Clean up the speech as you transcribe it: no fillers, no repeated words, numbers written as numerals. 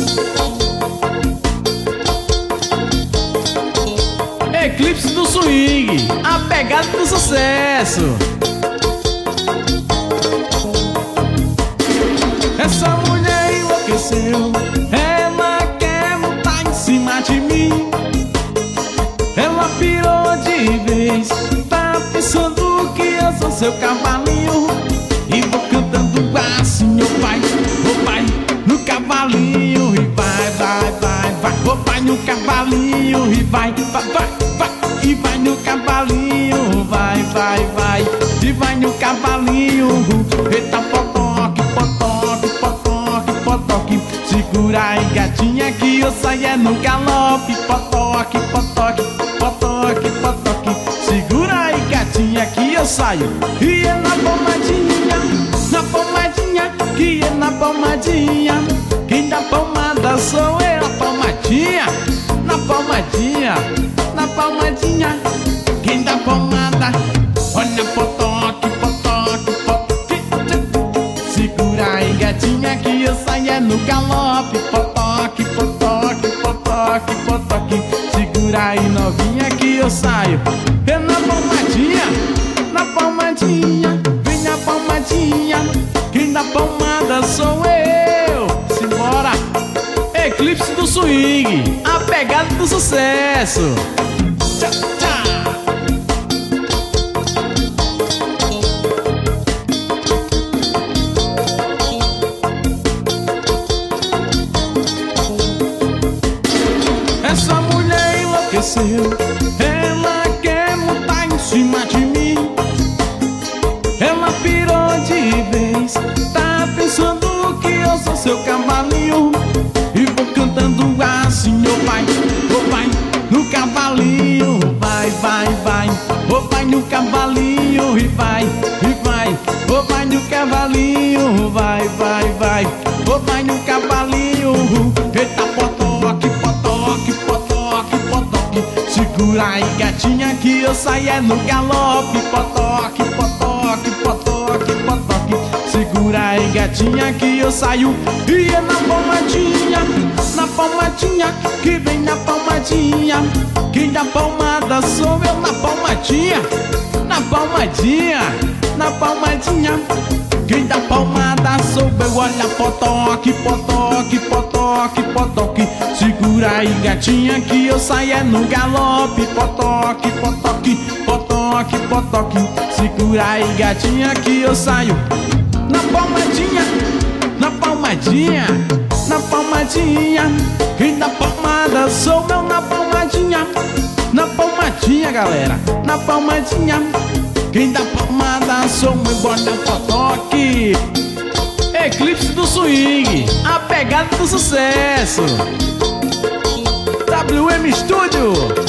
Eclipse do swing, a pegada do sucesso. Essa mulher enlouqueceu, ela quer montar em cima de mim. Ela pirou de vez, tá pensando que eu sou seu cavalinho. E vou cantando assim, ô pai, no cavalinho. E vai, vai, vai, vai, ô pai no cavalinho. E vai, vai, vai, vai, e vai no cavalinho. Vai, vai, vai, e vai no cavalinho. Eita, potoque, potoque, potoque, potoque. Segura aí, gatinha, que eu saio é no galope. Potoque, potoque, potoque, potoque. Segura aí, gatinha, que eu saio. E é na pomadinha, que é na pomadinha. Quem dá pomada sou eu, na pomadinha, na palmadinha, na palmadinha. Quem dá pomada, olha potoque, potoque, potoque. Segura aí, gatinha, que eu saio é no galope. Potoque, potoque, potoque, potoque. Segura aí, novinha, que eu saio é na palmadinha, na palmadinha. Vem na palmadinha, quem dá pomada sou eu. Simbora! Eclipse do swing, a pegada do sucesso. Tchau, tchau. Essa mulher enlouqueceu, ela quer montar em cima de mim. Ela pirou de vez, tá pensando que eu sou seu cavalinho. E vou cantando assim, ô pai, no cavalinho. Vai, vai, vai, ô pai no cavalinho. E vai, ô pai no cavalinho. Vai, vai, vai, ô pai no cavalinho. Eita, potoque, potoque, potoque, potoque. Segura aí, gatinha, que eu saio é no galope. Potoque, potoque, potoque, potoque. Segura aí, gatinha, que eu saio. E é na palmadinha, na palmadinha, que vem na palmadinha. Quem dá palmada sou eu, na palmadinha, na palmadinha, na palmadinha. Quem dá palmada sou eu, olha potoque, potoque, potoque, potoque. Segura aí, gatinha, que eu saio é no galope. Potoque, potoque, potoque, potoque. Segura aí, gatinha, que eu saio na palmadinha, na palmadinha, na palmadinha. Quem dá palmada sou eu, na palmadinha, na palmadinha, galera, na palmadinha. Quem dá palmada sou eu, bota potoque. Eclipse do swing, a pegada do sucesso. WM Studio.